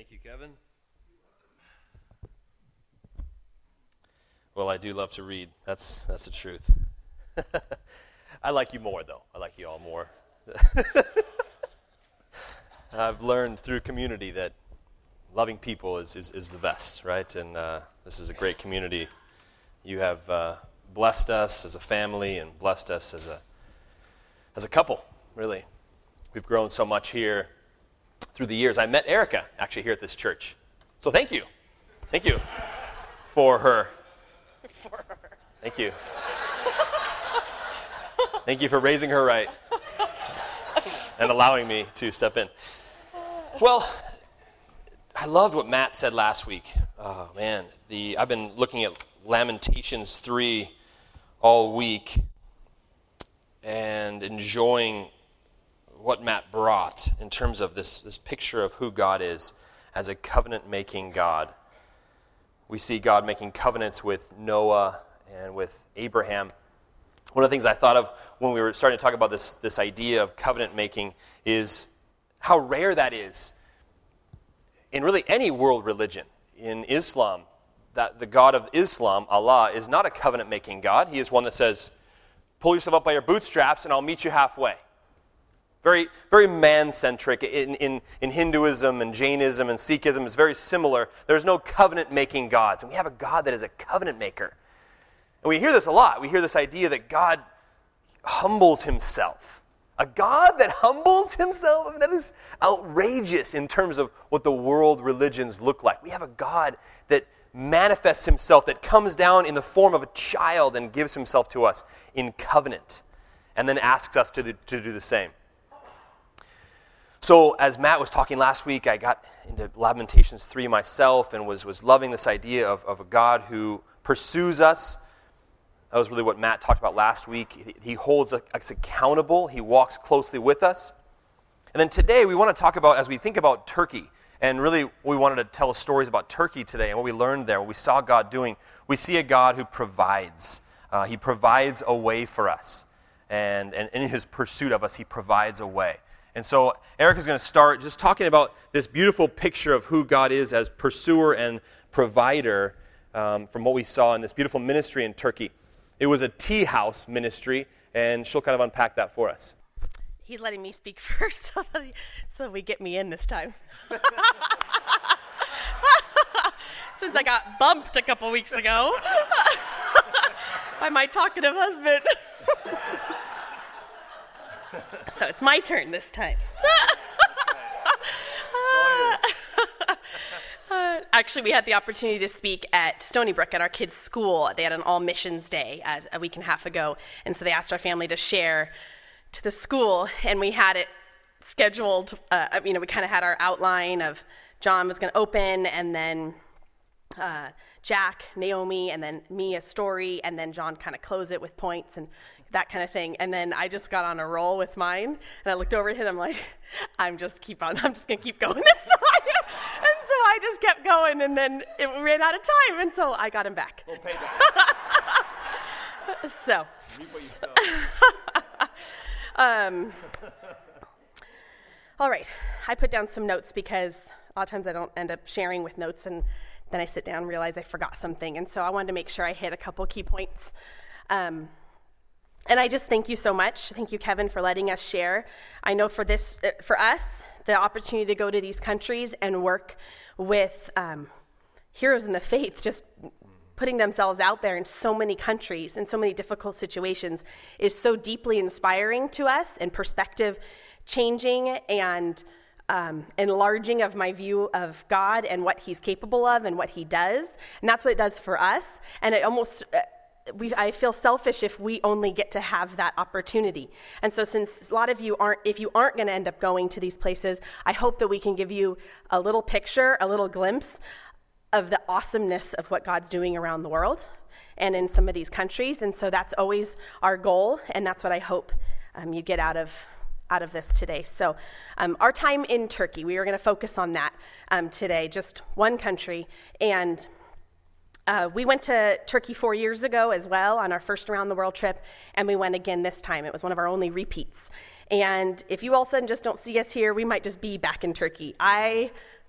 Thank you, Kevin. Well, I do love to read. That's the truth. I like you more, though. I like you all more. I've learned through community that loving people is the best, right? And this is a great community. You have blessed us as a family and blessed us as a couple, really. We've grown so much here through the years. I met Erica, actually, here at this church. So thank you. Thank you for her. Thank you. Thank you for raising her right and allowing me to step in. Well, I loved what Matt said last week. Oh, man. I've been looking at Lamentations 3 all week and enjoying what Matt brought in terms of this picture of who God is as a covenant-making God. We see God making covenants with Noah and with Abraham. One of the things I thought of when we were starting to talk about this idea of covenant-making is how rare that is in really any world religion. In Islam, that the God of Islam, Allah, is not a covenant-making God. He is one that says, pull yourself up by your bootstraps and I'll meet you halfway. Very, very man-centric. In Hinduism and Jainism and Sikhism, it's very similar. There's no covenant-making gods. And we have a God that is a covenant maker. And we hear this a lot. We hear this idea that God humbles himself. A God that humbles himself? I mean, that is outrageous in terms of what the world religions look like. We have a God that manifests himself, that comes down in the form of a child and gives himself to us in covenant, and then asks us to do the same. So as Matt was talking last week, I got into Lamentations 3 myself and was loving this idea of a God who pursues us. That was really what Matt talked about last week. He holds us accountable. He walks closely with us. And then today we want to talk about, as we think about Turkey, and really we wanted to tell stories about Turkey today and what we learned there, what we saw God doing. We see a God who provides. He provides a way for us. And in his pursuit of us, he provides a way. And so Eric is going to start just talking about this beautiful picture of who God is as pursuer and provider from what we saw in this beautiful ministry in Turkey. It was a tea house ministry, and she'll kind of unpack that for us. He's letting me speak first so we get me in this time. Since I got bumped a couple weeks ago by my talkative husband. So it's my turn this time. Actually, we had the opportunity to speak at Stony Brook at our kids' school. They had an all-missions day a week and a half ago, and so they asked our family to share to the school, and we had it scheduled. We kind of had our outline of John was going to open, and then Jack, Naomi, and then me a story, and then John kind of close it with points and that kind of thing. And then I just got on a roll with mine, and I looked over at him, I'm like, I'm just going to keep going this time. And so I just kept going, and then it ran out of time, and so I got him back. We'll pay back. So. All right. I put down some notes because a lot of times I don't end up sharing with notes, and then I sit down and realize I forgot something. And so I wanted to make sure I hit a couple key points. And I just thank you so much. Thank you, Kevin, for letting us share. I know for us, the opportunity to go to these countries and work with heroes in the faith, just putting themselves out there in so many countries, in so many difficult situations, is so deeply inspiring to us and perspective changing and enlarging of my view of God and what he's capable of and what he does. And that's what it does for us. And it almost... I feel selfish if we only get to have that opportunity. And so since a lot of you aren't going to end up going to these places, I hope that we can give you a little picture, a little glimpse of the awesomeness of what God's doing around the world and in some of these countries. And so that's always our goal, and that's what I hope you get out of this today. So our time in Turkey, we are going to focus on that today, just one country. And we went to Turkey 4 years ago as well on our first around the world trip, and we went again this time. It was one of our only repeats. And if you all of a sudden just don't see us here, we might just be back in Turkey. I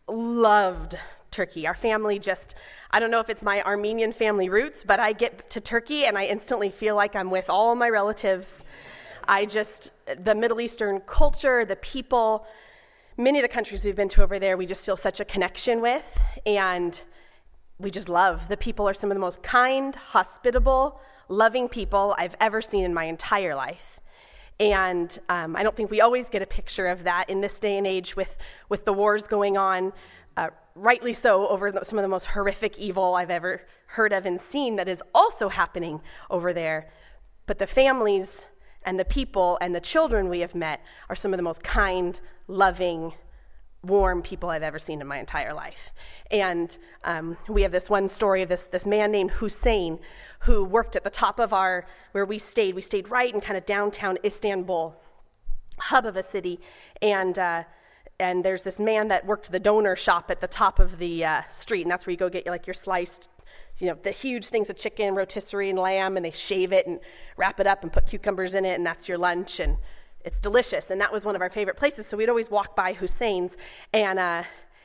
loved Turkey. Our family I don't know if it's my Armenian family roots, but I get to Turkey and I instantly feel like I'm with all my relatives. The Middle Eastern culture, the people, many of the countries we've been to over there, we just feel such a connection with, and we just love. The people are some of the most kind, hospitable, loving people I've ever seen in my entire life. And I don't think we always get a picture of that in this day and age with the wars going on, rightly so, over some of the most horrific evil I've ever heard of and seen that is also happening over there. But the families and the people and the children we have met are some of the most kind, loving, warm people I've ever seen in my entire life. And we have this one story of this man named Hussein who worked at the top of where we stayed. We stayed right in kind of downtown Istanbul, hub of a city. And there's this man that worked the donor shop at the top of the street, and that's where you go get your sliced, the huge things of chicken, rotisserie, and lamb, and they shave it and wrap it up and put cucumbers in it, and that's your lunch, and it's delicious. And that was one of our favorite places, so we'd always walk by Hussein's, and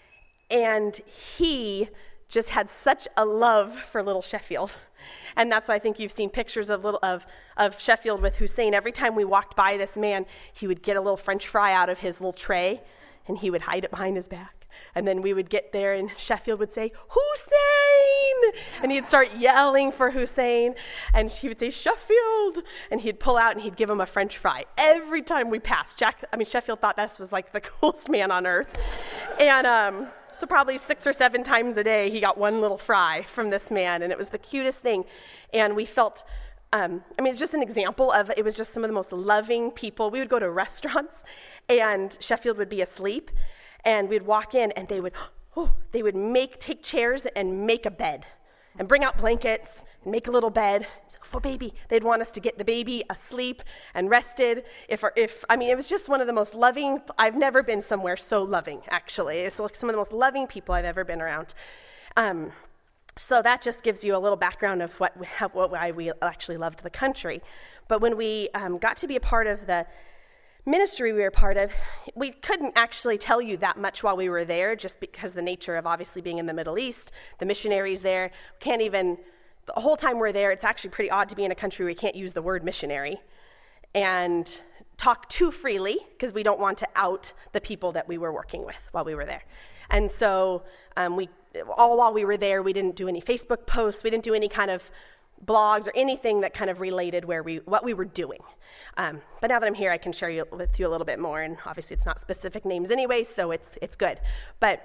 he just had such a love for Little Sheffield. And that's why I think you've seen pictures of Sheffield with Hussein. Every time we walked by this man, he would get a little French fry out of his little tray, and he would hide it behind his back. And then we would get there, and Sheffield would say, "Hussein!" And he'd start yelling for Hussein, and he would say, "Sheffield!" And he'd pull out, and he'd give him a French fry. Every time we passed, Sheffield thought this was like the coolest man on earth. And so probably 6 or 7 times a day, he got one little fry from this man, and it was the cutest thing. And we felt... it's just an example of, it was just some of the most loving people. We would go to restaurants, and Sheffield would be asleep, and we'd walk in, and they would take chairs and make a bed, and bring out blankets, and make a little bed for baby. They'd want us to get the baby asleep and rested. It was just one of the most loving. I've never been somewhere so loving, actually. It's like some of the most loving people I've ever been around. So that just gives you a little background of why we actually loved the country. But when we got to be a part of the ministry we were part of, we couldn't actually tell you that much while we were there, just because the nature of obviously being in the Middle East, the missionaries there, the whole time we're there, it's actually pretty odd to be in a country where we can't use the word missionary and talk too freely, because we don't want to out the people that we were working with while we were there. And so while we were there, we didn't do any Facebook posts. We didn't do any kind of blogs or anything that kind of related what we were doing. But now that I'm here, I can share with you a little bit more. And obviously, it's not specific names anyway, so it's good. But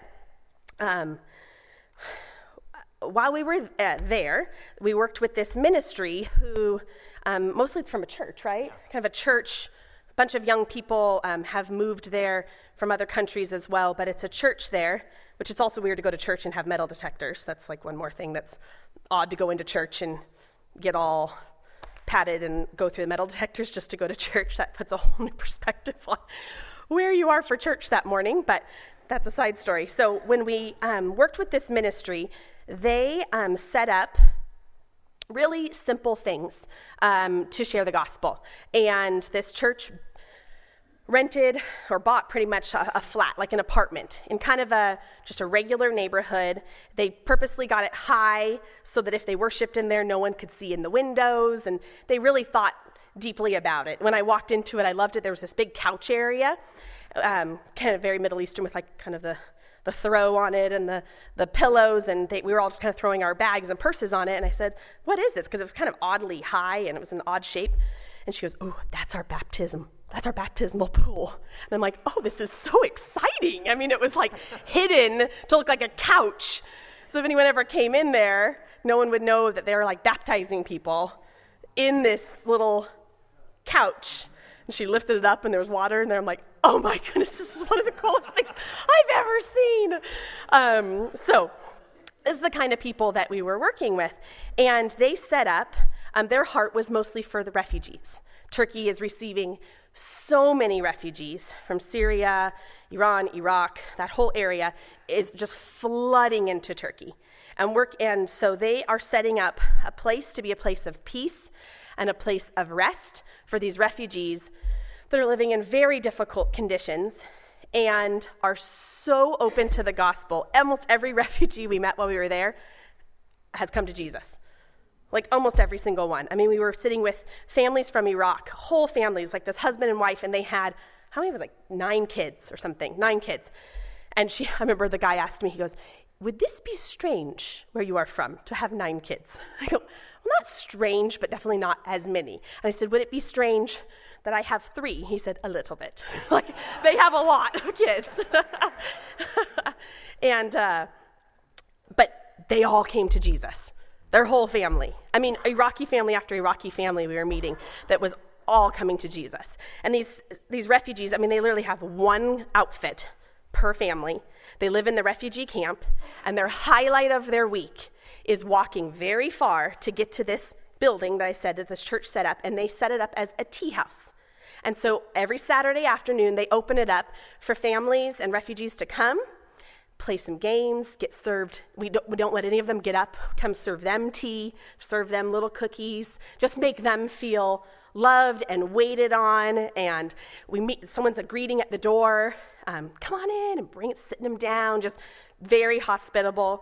while we were there, we worked with this ministry who, mostly it's from a church, right? Kind of a church. A bunch of young people have moved there from other countries as well, but it's a church there, which it's also weird to go to church and have metal detectors. That's like one more thing that's odd, to go into church and get all patted and go through the metal detectors just to go to church. That puts a whole new perspective on where you are for church that morning, but that's a side story. So when we worked with this ministry, they set up really simple things to share the gospel. And this church rented or bought pretty much a flat, like an apartment, in kind of just a regular neighborhood. They purposely got it high so that if they worshiped in there, no one could see in the windows, and they really thought deeply about it. When I walked into it, I loved it. There was this big couch area, kind of very Middle Eastern, with like kind of the throw on it and the pillows, and we were all just kind of throwing our bags and purses on it. And I said, "What is this?" Because it was kind of oddly high and it was an odd shape. And she goes, "Oh, that's our baptismal pool." And I'm like, "Oh, this is so exciting." I mean, it was like hidden to look like a couch. So if anyone ever came in there, no one would know that they were like baptizing people in this little couch. And she lifted it up and there was water in there. I'm like, "Oh my goodness, this is one of the coolest things I've ever seen." So this is the kind of people that we were working with. And they set up, their heart was mostly for the refugees. Turkey is receiving so many refugees from Syria, Iran, Iraq. That whole area is just flooding into Turkey. And so they are setting up a place to be a place of peace and a place of rest for these refugees that are living in very difficult conditions. and are so open to the gospel. Almost every refugee we met while we were there has come to Jesus. Like almost every single one. I mean, we were sitting with families from Iraq, whole families, like this husband and wife, and they had, how many was it, like 9 kids or something, 9 kids. And I remember the guy asked me, he goes, would this be strange where you are from to have 9 kids? I go, well, not strange, but definitely not as many. And I said, would it be strange that I have 3? He said, a little bit. Like, they have a lot of kids. And, but they all came to Jesus, their whole family. I mean, Iraqi family after Iraqi family we were meeting that was all coming to Jesus. And these refugees, I mean, they literally have one outfit per family. They live in the refugee camp, and their highlight of their week is walking very far to get to this building that I said that this church set up, and they set it up as a tea house. And so every Saturday afternoon, they open it up for families and refugees to come, play some games, get served. We don't let any of them get up, come serve them tea, serve them little cookies, just make them feel loved and waited on. And we meet, someone's a greeting at the door, come on in and sitting them down, just very hospitable.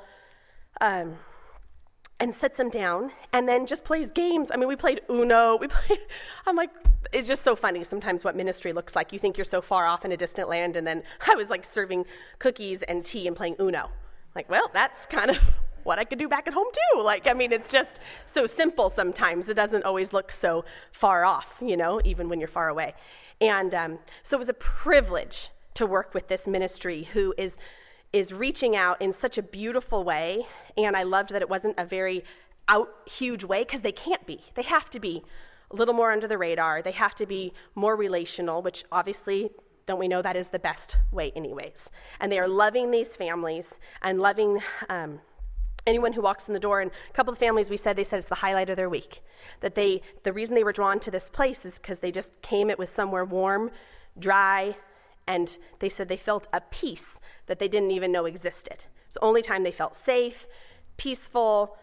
And sits them down, and then just plays games. I mean, we played Uno. I'm like, it's just so funny sometimes what ministry looks like. You think you're so far off in a distant land, and then I was like serving cookies and tea and playing Uno. Like, well, that's kind of what I could do back at home too. Like, I mean, it's just so simple sometimes. It doesn't always look so far off, even when you're far away. And so it was a privilege to work with this ministry who is reaching out in such a beautiful way, and I loved that it wasn't a very huge way, because they can't be. They have to be a little more under the radar. They have to be more relational, which obviously, don't we know that is the best way anyways. And they are loving these families and loving anyone who walks in the door. And a couple of families, they said it's the highlight of their week. That the reason they were drawn to this place is because they just came, it was somewhere warm, dry, and they said they felt a peace that they didn't even know existed. It's the only time they felt safe, peaceful,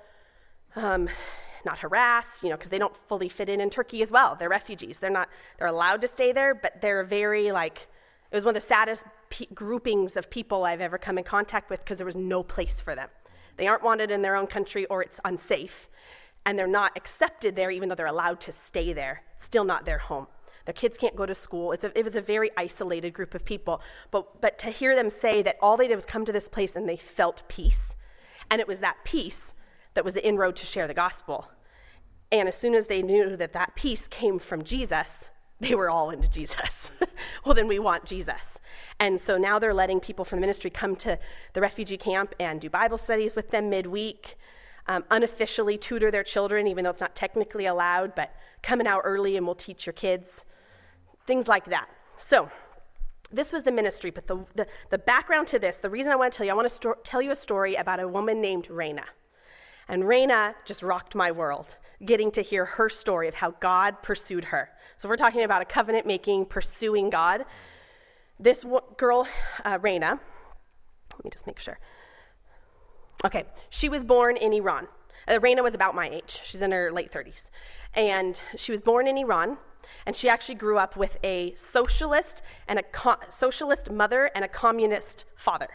not harassed, because they don't fully fit in Turkey as well. They're refugees. They're allowed to stay there, but they're very it was one of the saddest groupings of people I've ever come in contact with, because there was no place for them. They aren't wanted in their own country, or it's unsafe, and they're not accepted there even though they're allowed to stay there. It's still not their home. Their kids can't go to school. It was a very isolated group of people. But to hear them say that all they did was come to this place and they felt peace, and it was that peace that was the inroad to share the gospel. And as soon as they knew that peace came from Jesus, they were all into Jesus. Well, then we want Jesus. And so now they're letting people from the ministry come to the refugee camp and do Bible studies with them midweek, unofficially tutor their children, even though it's not technically allowed, but come an hour early and we'll teach your kids. Things like that. So this was the ministry, but the background to this, the reason I want to tell you, I want to tell you a story about a woman named Raina. And Raina just rocked my world, getting to hear her story of how God pursued her. So we're talking about a covenant-making, pursuing God. This girl, Raina, let me just make sure. Okay, she was born in Iran. Raina was about my age. She's in her late 30s. And she was born in Iran, and she actually grew up with a socialist socialist mother and a communist father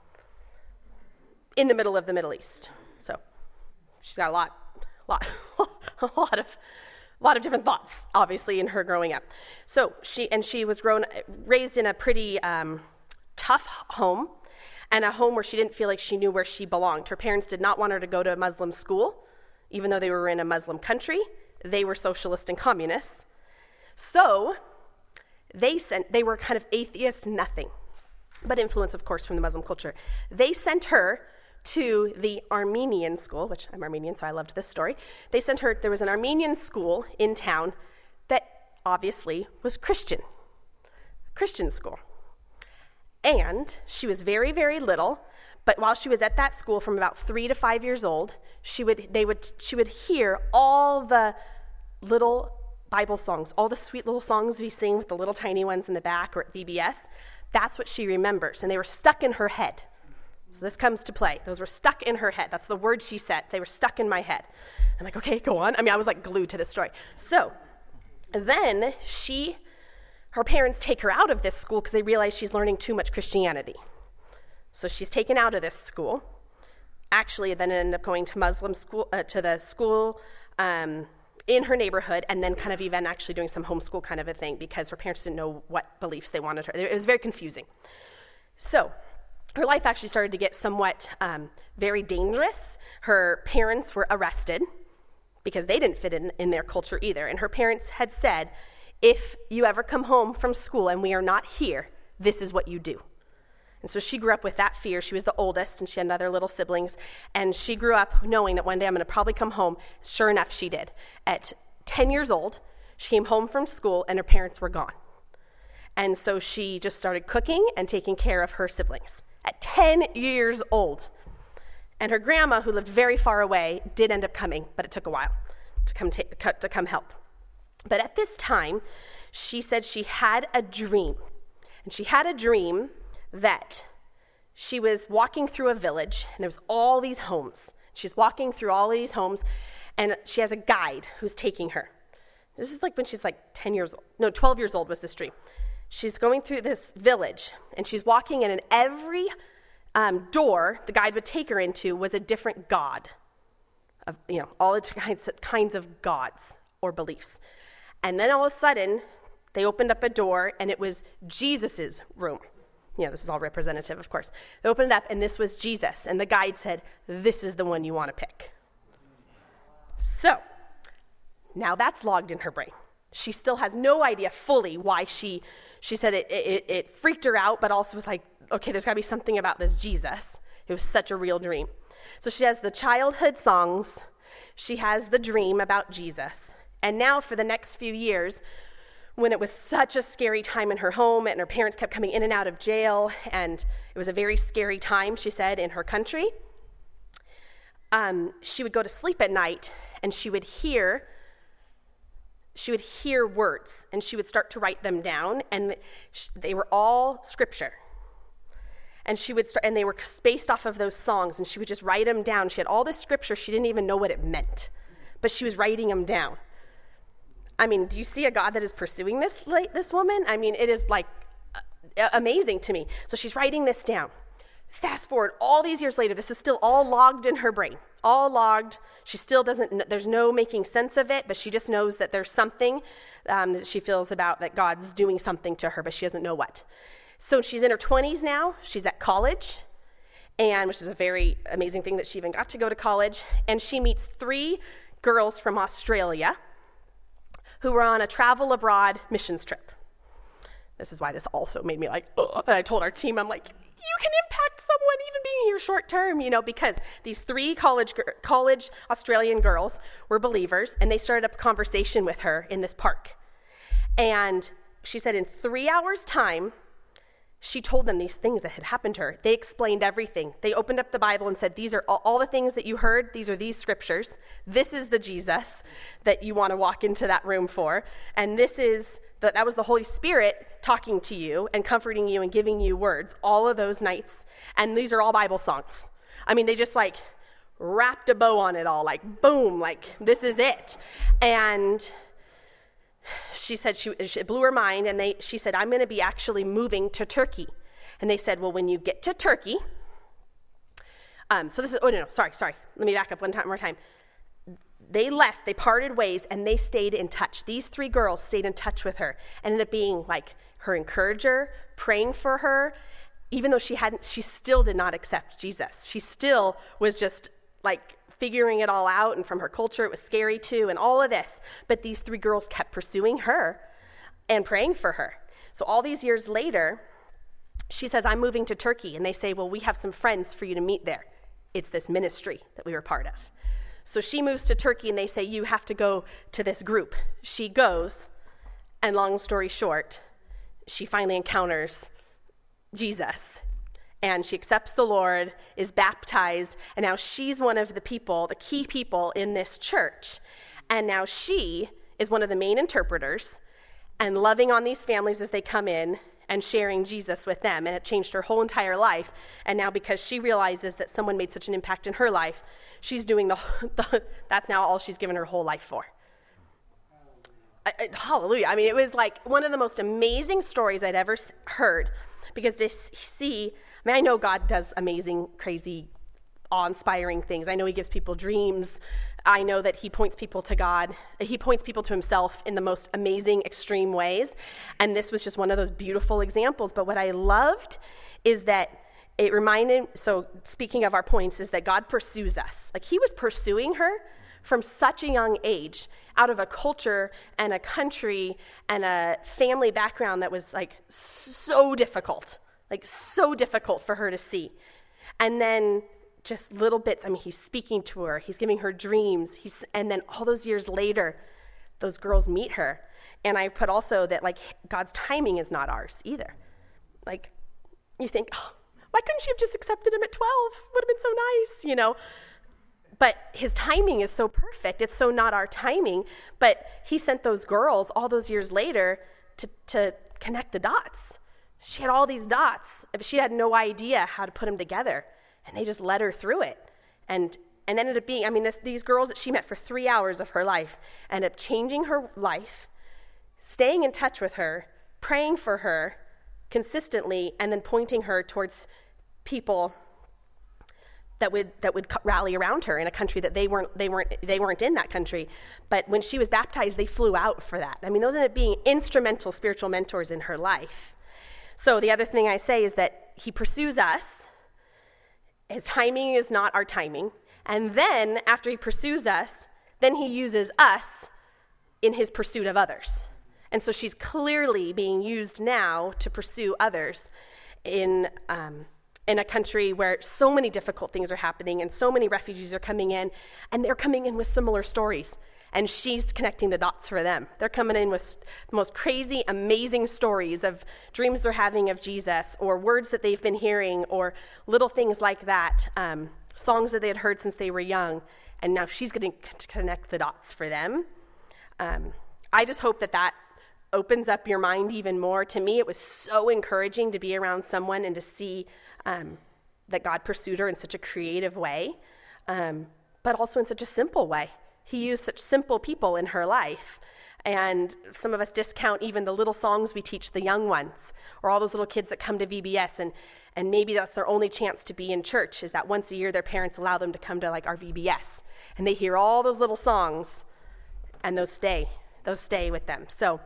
in the middle of the Middle East. So she's got a lot of different thoughts, obviously, in her growing up. So she was raised in a pretty tough home, and a home where she didn't feel like she knew where she belonged. Her parents did not want her to go to a Muslim school, even though they were in a Muslim country. They were socialist and communists. So they were kind of atheist nothing, but influence, of course, from the Muslim culture. They sent her to the Armenian school, which I'm Armenian, so I loved this story. They sent her, there was an Armenian school in town that obviously was Christian school. And she was very, very little, but while she was at that school from about 3 to 5 years old, she would hear all the little Bible songs, all the sweet little songs we sing with the little tiny ones in the back or at VBS. That's what she remembers, and they were stuck in her head. So this comes to play. Those were stuck in her head. That's the word she said. They were stuck in my head. I'm like, okay, go on. I mean, I was like glued to this story. So then she her parents take her out of this school because they realize she's learning too much Christianity. So she's taken out of this school. Actually, then ended up going to Muslim school, to the school in her neighborhood, and then kind of even actually doing some homeschool kind of a thing because her parents didn't know what beliefs they wanted her. It was very confusing. So her life actually started to get somewhat very dangerous. Her parents were arrested because they didn't fit in their culture either. And her parents had said, if you ever come home from school and we are not here, this is what you do. And so she grew up with that fear. She was the oldest, and she had other little siblings. And she grew up knowing that one day I'm going to probably come home. Sure enough, she did. At 10 years old, she came home from school, and her parents were gone. And so she just started cooking and taking care of her siblings at 10 years old. And her grandma, who lived very far away, did end up coming, but it took a while to come help. But at this time, she said she had a dream. And she had a dream that she was walking through a village, and there was all these homes. She's walking through all these homes, and she has a guide who's taking her. This is like when she's like 12 years old was this dream. She's going through this village, and she's walking in, and every door the guide would take her into was a different god. All the kinds of gods or beliefs. And then all of a sudden, they opened up a door, and it was Jesus's room. This is all representative, of course. They opened it up, and this was Jesus. And the guide said, this is the one you want to pick. So, now that's logged in her brain. She still has no idea fully why she said it freaked her out, but also was like, okay, there's got to be something about this Jesus. It was such a real dream. So she has the childhood songs. She has the dream about Jesus. And now for the next few years, when it was such a scary time in her home and her parents kept coming in and out of jail, and it was a very scary time, she said, in her country, she would go to sleep at night and she would hear words, and she would start to write them down, and they were all scripture. And she would start, and they were spaced off of those songs, and she would just write them down. She had all this scripture, she didn't even know what it meant, but she was writing them down. I mean, do you see a God that is pursuing this woman? I mean, it is like amazing to me. So she's writing this down. Fast forward all these years later, this is still all logged in her brain, all logged. She still doesn't, there's no making sense of it, but she just knows that there's something that she feels about that God's doing something to her, but she doesn't know what. So she's in her 20s now. She's at college, and which is a very amazing thing that she even got to go to college. And she meets 3 girls from Australia who were on a travel abroad missions trip. This is why this also made me like, ugh. And I told our team, I'm like, you can impact someone even being here short term, because these 3 college Australian girls were believers, and they started up a conversation with her in this park. And she said in 3 hours' time, she told them these things that had happened to her. They explained everything. They opened up the Bible and said, these are all the things that you heard. These are these scriptures. This is the Jesus that you want to walk into that room for. And that was the Holy Spirit talking to you and comforting you and giving you words all of those nights. And these are all Bible songs. I mean, they just like wrapped a bow on it all, like boom, like this is it. And she said it blew her mind, and she said, I'm going to be actually moving to Turkey. And they said, well, when you get to Turkey, sorry. Let me back up one more time. They left, they parted ways, and they stayed in touch. These 3 girls stayed in touch with her, ended up being like her encourager, praying for her, even though she still did not accept Jesus. She still was just like figuring it all out, and from her culture, it was scary too, and all of this. But these 3 girls kept pursuing her and praying for her. So all these years later, she says, I'm moving to Turkey. And they say, well, we have some friends for you to meet there. It's this ministry that we were part of. So she moves to Turkey, and they say, you have to go to this group. She goes, and long story short, she finally encounters Jesus. And she accepts the Lord, is baptized, and now she's one of the key people in this church. And now she is one of the main interpreters and loving on these families as they come in and sharing Jesus with them. And it changed her whole entire life. And now because she realizes that someone made such an impact in her life, she's doing that's now all she's given her whole life for. hallelujah. I mean, it was like one of the most amazing stories I'd ever heard, because to see, I mean, I know God does amazing, crazy, awe-inspiring things. I know he gives people dreams. I know that he points people to God. He points people to himself in the most amazing, extreme ways. And this was just one of those beautiful examples. But what I loved is that it reminded, so speaking of our points, is that God pursues us. Like, he was pursuing her from such a young age, out of a culture and a country and a family background that was like so difficult for her to see. And then just little bits, I mean, he's speaking to her, he's giving her dreams, and then all those years later, those girls meet her. And I put also that, like, God's timing is not ours either. Like, you think, oh, why couldn't she have just accepted him at 12? Would have been so nice, you know? But his timing is so perfect. It's so not our timing. But he sent those girls all those years later to connect the dots. She had all these dots. She had no idea how to put them together. And they just led her through it. And ended up being, I mean, these girls that she met for 3 hours of her life ended up changing her life, staying in touch with her, praying for her consistently, and then pointing her towards people that would rally around her in a country that they weren't in that country. But when she was baptized, they flew out for that. I mean, those ended up being instrumental spiritual mentors in her life. So the other thing I say is that he pursues us. His timing is not our timing. And then after he pursues us, then he uses us in his pursuit of others. And so she's clearly being used now to pursue others in a country where so many difficult things are happening and so many refugees are coming in, and they're coming in with similar stories. And she's connecting the dots for them. They're coming in with the most crazy, amazing stories of dreams they're having of Jesus, or words that they've been hearing, or little things like that, songs that they had heard since they were young. And now she's going to connect the dots for them. I just hope that opens up your mind even more. To me, it was so encouraging to be around someone and to see that God pursued her in such a creative way, but also in such a simple way. He used such simple people in her life. And some of us discount even the little songs we teach the young ones, or all those little kids that come to VBS, and maybe that's their only chance to be in church, is that once a year their parents allow them to come to, like, our VBS. And they hear all those little songs, and those stay with them. So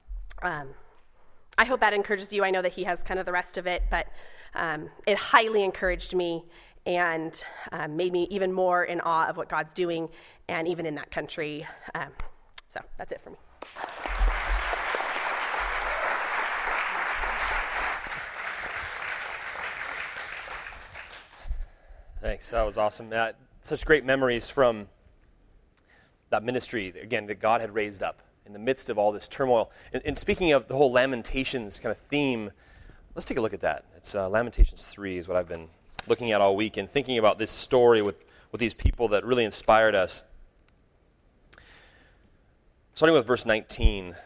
I hope that encourages you. I know that he has kind of the rest of it, but it highly encouraged me and made me even more in awe of what God's doing, and even in that country. So that's it for me. Thanks. That was awesome. Such great memories from that ministry, again, that God had raised up in the midst of all this turmoil. And speaking of the whole Lamentations kind of theme, let's take a look at that. It's Lamentations 3 is what I've been looking at all week and thinking about this story with these people that really inspired us. Starting with verse 19.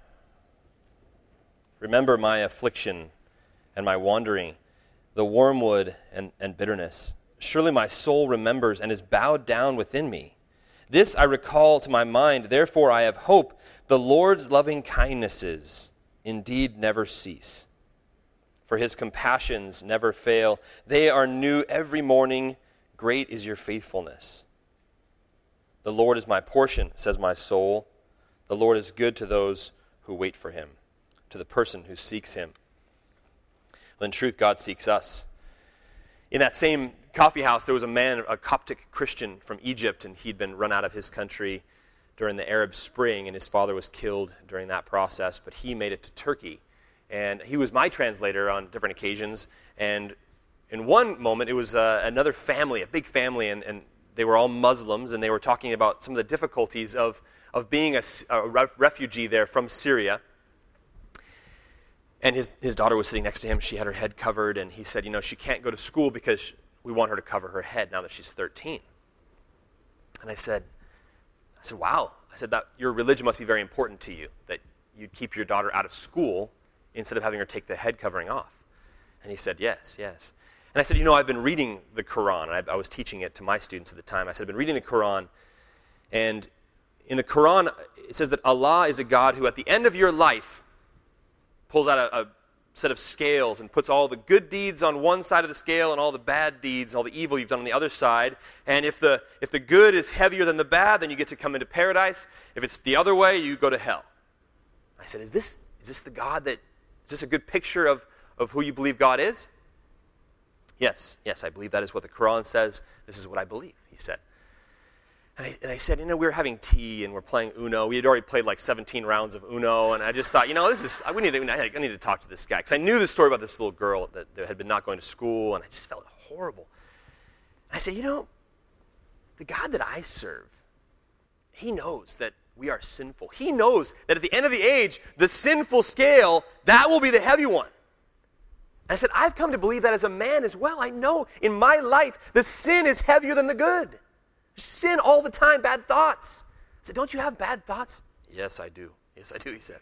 Remember my affliction and my wandering, the wormwood and bitterness. Surely my soul remembers and is bowed down within me. This I recall to my mind, therefore I have hope. The Lord's loving kindnesses indeed never cease, for his compassions never fail. They are new every morning. Great is your faithfulness. The Lord is my portion, says my soul. The Lord is good to those who wait for him, to the person who seeks him. Well, in truth, God seeks us. In that same coffee house, there was a man, a Coptic Christian from Egypt, and he'd been run out of his country during the Arab Spring, and his father was killed during that process, but he made it to Turkey. And he was my translator on different occasions. And in one moment, it was another family, a big family, and they were all Muslims, and they were talking about some of the difficulties of being a refugee there from Syria. And his daughter was sitting next to him. She had her head covered, and he said, she can't go to school because we want her to cover her head now that she's 13. And I said, wow. I said, that your religion must be very important to you, that you'd keep your daughter out of school instead of having her take the head covering off. And he said, yes. And I said, I've been reading the Quran. And I was teaching it to my students at the time. I said, I've been reading the Quran, and In the Quran, it says that Allah is a God who at the end of your life pulls out a set of scales and puts all the good deeds on one side of the scale and all the bad deeds, all the evil you've done on the other side. And if the good is heavier than the bad, then you get to come into paradise. If it's the other way, you go to hell. I said, is this the God is this a good picture of who you believe God is? Yes, I believe that is what the Quran says. This is what I believe, he said. And I said, we were having tea and we're playing Uno. We had already played like 17 rounds of Uno, and I just thought, I need to talk to this guy. Because I knew the story about this little girl that had been not going to school, and I just felt horrible. And I said, the God that I serve, he knows that we are sinful. He knows that at the end of the age, the sinful scale, that will be the heavy one. And I said, I've come to believe that as a man as well. I know in my life, the sin is heavier than the good. Sin all the time, bad thoughts. I said, don't you have bad thoughts? Yes, I do, he said.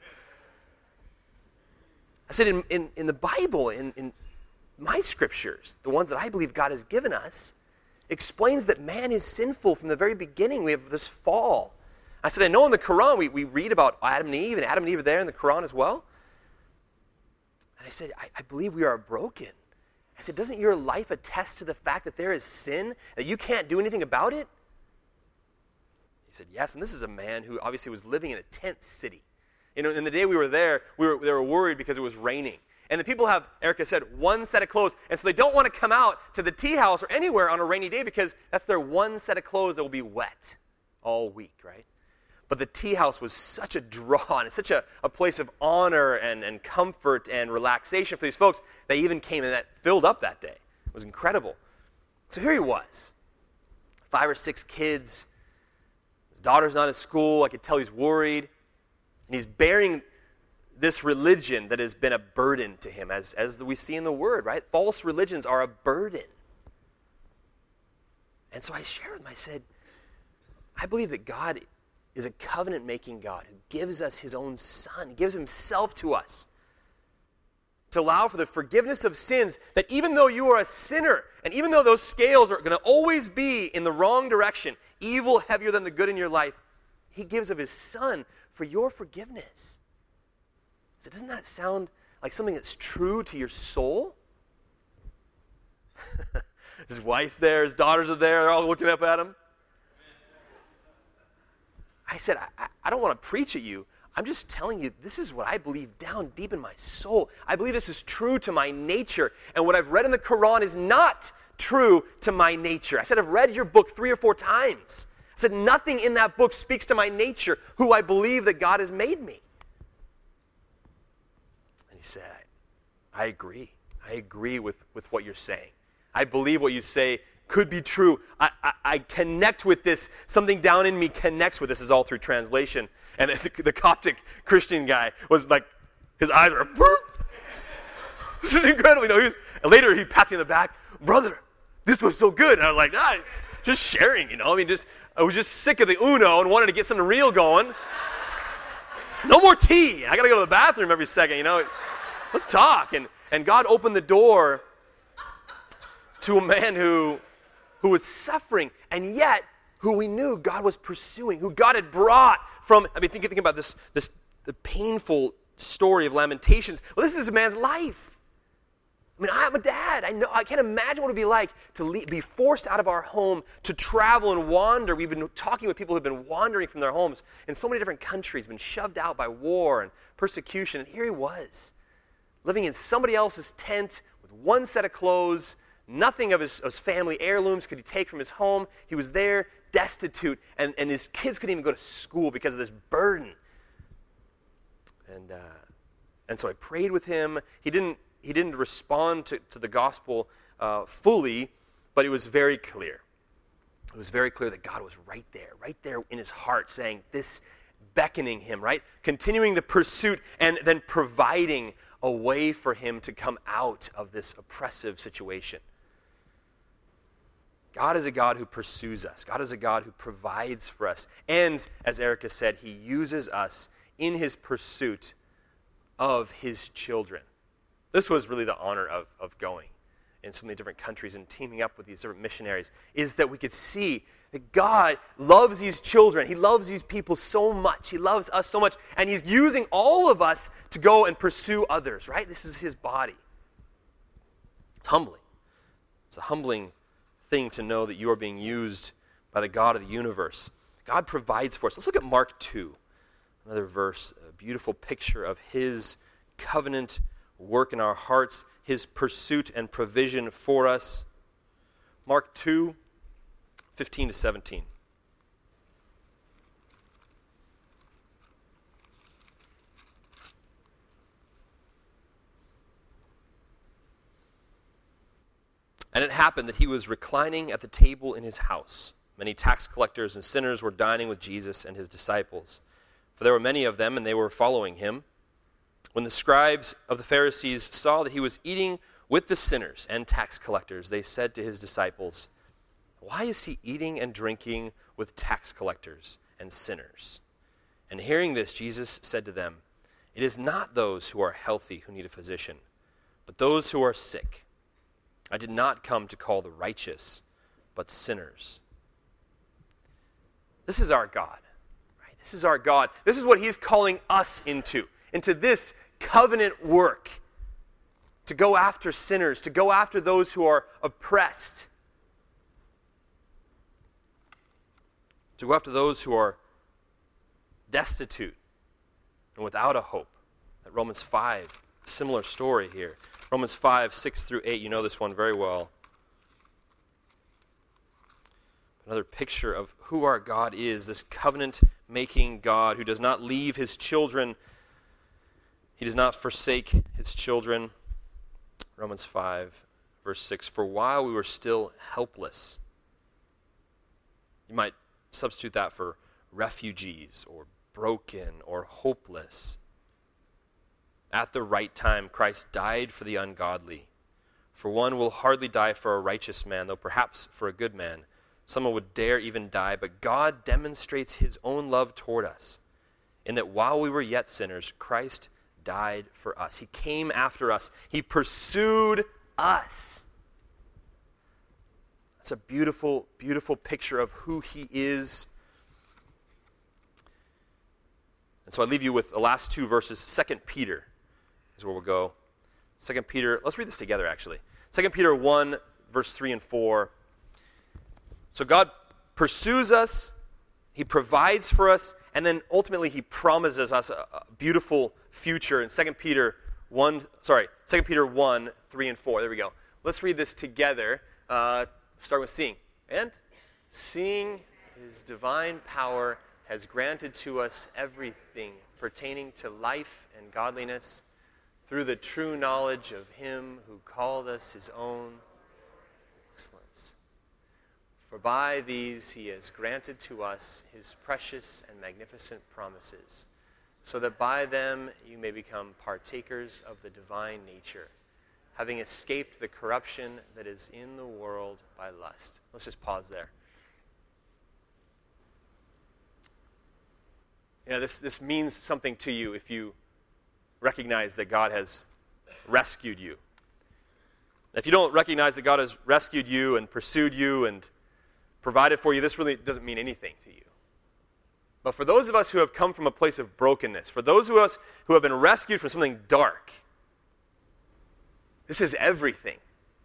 I said, in the Bible, in my scriptures, the ones that I believe God has given us, explains that man is sinful from the very beginning. We have this fall. I said, I know in the Quran we read about Adam and Eve are there in the Quran as well. And I said, I believe we are broken. I said, doesn't your life attest to the fact that there is sin, that you can't do anything about it? He said, yes, and this is a man who obviously was living in a tent city. In the day we were there, they were worried because it was raining. And the people have, Erica said, one set of clothes, and so they don't want to come out to the tea house or anywhere on a rainy day because that's their one set of clothes that will be wet all week, right? But the tea house was such a draw, and it's such a place of honor and comfort and relaxation for these folks. They even came and that filled up that day. It was incredible. So here he was, 5 or 6 kids. His daughter's not at school. I could tell he's worried. And he's bearing this religion that has been a burden to him, as we see in the Word, right? False religions are a burden. And so I shared with him, I said, I believe that God is a covenant-making God who gives us his own Son. He gives himself to us to allow for the forgiveness of sins, that even though you are a sinner, and even though those scales are going to always be in the wrong direction, evil heavier than the good in your life, he gives of his Son for your forgiveness. So doesn't that sound like something that's true to your soul? His wife's there, his daughters are there, they're all looking up at him. I said, I don't want to preach at you. I'm just telling you, this is what I believe down deep in my soul. I believe this is true to my nature. And what I've read in the Quran is not true to my nature. I said, I've read your book 3 or 4 times. I said, nothing in that book speaks to my nature, who I believe that God has made me. And he said, I agree. I agree with what you're saying. I believe what you say could be true. I connect with this. Something down in me connects with this. This is all through translation. And the Coptic Christian guy was like, his eyes were, this is incredible. And later he passed me in the back, brother, this was so good. And I was like, just sharing, I was just sick of the Uno and wanted to get something real going. No more tea. I got to go to the bathroom every second, Let's talk. And God opened the door to a man who was suffering, and yet who we knew God was pursuing, who God had brought from, think about the painful story of Lamentations. Well, this is a man's life. I'm a dad. I can't imagine what it would be like to be forced out of our home to travel and wander. We've been talking with people who have been wandering from their homes in so many different countries, been shoved out by war and persecution, and here he was, living in somebody else's tent with one set of clothes. Nothing of his family heirlooms could he take from his home. He was there, destitute, and his kids couldn't even go to school because of this burden. And so I prayed with him. He didn't respond to the gospel fully, but it was very clear. It was very clear that God was right there in his heart, saying this, beckoning him, right? Continuing the pursuit and then providing a way for him to come out of this oppressive situation. God is a God who pursues us. God is a God who provides for us. And, as Erica said, he uses us in his pursuit of his children. This was really the honor of going. in so many different countries and teaming up with these different missionaries, is that we could see that God loves these children. He loves these people so much. He loves us so much. And he's using all of us to go and pursue others, right? This is his body. It's humbling. It's a humbling thing to know that you are being used by the God of the universe. God provides for us. Let's look at Mark 2, another verse, a beautiful picture of his covenant work in our hearts, his pursuit and provision for us. Mark 2, 15 to 17. And it happened that he was reclining at the table in his house. Many tax collectors and sinners were dining with Jesus and his disciples, for there were many of them, and they were following him. When the scribes of the Pharisees saw that he was eating with the sinners and tax collectors, they said to his disciples, "Why is he eating and drinking with tax collectors and sinners?" And hearing this, Jesus said to them, "It is not those who are healthy who need a physician, but those who are sick. I did not come to call the righteous, but sinners." This is our God, right? This is our God. This is what he's calling us into this covenant work, to go after sinners, to go after those who are oppressed, to go after those who are destitute and without a hope. At Romans 5, similar story here. Romans 5, 6 through 8, you know this one very well. Another picture of who our God is, this covenant-making God who does not leave his children. He does not forsake his children. Romans 5, verse 6, "For while we were still helpless," you might substitute that for refugees or broken or hopeless. "At the right time, Christ died for the ungodly. For one will hardly die for a righteous man, though perhaps for a good man someone would dare even die. But God demonstrates his own love toward us, in that while we were yet sinners, Christ died for us." He came after us. He pursued us. That's a beautiful, beautiful picture of who he is. And so I leave you with the last two verses. 2 Peter is where we'll go. 2 Peter, let's read this together actually. 2 Peter 1, verse 3 and 4. So God pursues us, he provides for us, and then ultimately he promises us a beautiful future in 2 Peter 1, 3 and 4. There we go. Let's read this together. Start with seeing. "And seeing his divine power has granted to us everything pertaining to life and godliness through the true knowledge of him who called us his own excellence. For by these he has granted to us his precious and magnificent promises, so that by them you may become partakers of the divine nature, having escaped the corruption that is in the world by lust." Let's just pause there. You know, this means something to you if you recognize that God has rescued you. If you don't recognize that God has rescued you and pursued you and provided for you, this really doesn't mean anything to you. But for those of us who have come from a place of brokenness, for those of us who have been rescued from something dark, this is everything.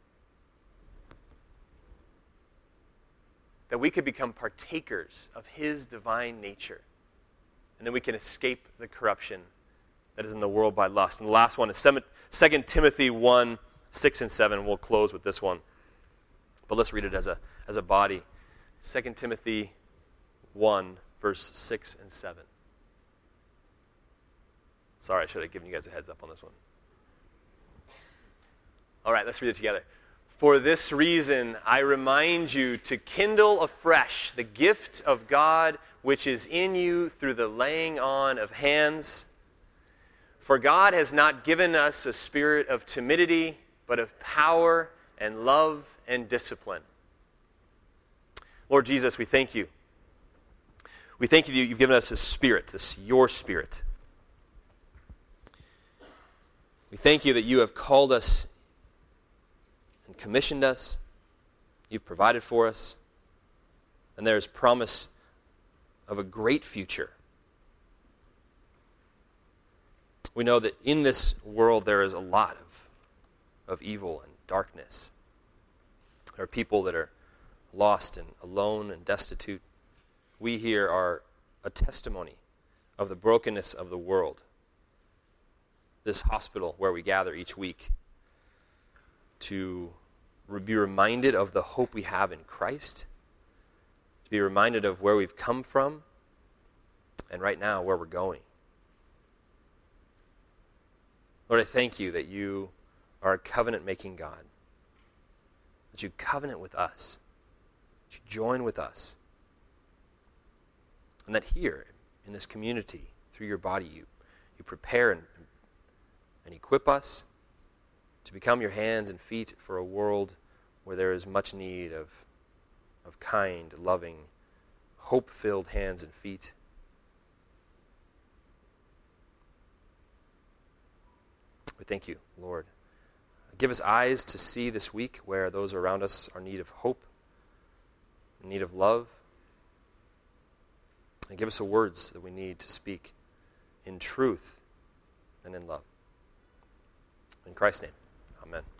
That we could become partakers of his divine nature, and then we can escape the corruption that is in the world by lust. And the last one is 2 Timothy 1, 6 and 7. We'll close with this one. But let's read it as a body. 2 Timothy 1, verse 6 and 7. Sorry, I should have given you guys a heads up on this one. All right, let's read it together. "For this reason, I remind you to kindle afresh the gift of God which is in you through the laying on of hands. For God has not given us a spirit of timidity, but of power and love and discipline." Lord Jesus, we thank you. We thank you that you've given us a spirit, your spirit. We thank you that you have called us and commissioned us. You've provided for us. And there's promise of a great future. We know that in this world there is a lot of evil and darkness. There are people that are lost and alone and destitute. We here are a testimony of the brokenness of the world. This hospital where we gather each week to be reminded of the hope we have in Christ, to be reminded of where we've come from, and right now where we're going. Lord, I thank you that you are a covenant-making God, that you covenant with us, that you join with us, and that here in this community, through your body, you prepare and equip us to become your hands and feet for a world where there is much need of kind, loving, hope-filled hands and feet. We thank you, Lord. Give us eyes to see this week where those around us are in need of hope, in need of love. And give us the words that we need to speak in truth and in love. In Christ's name, amen.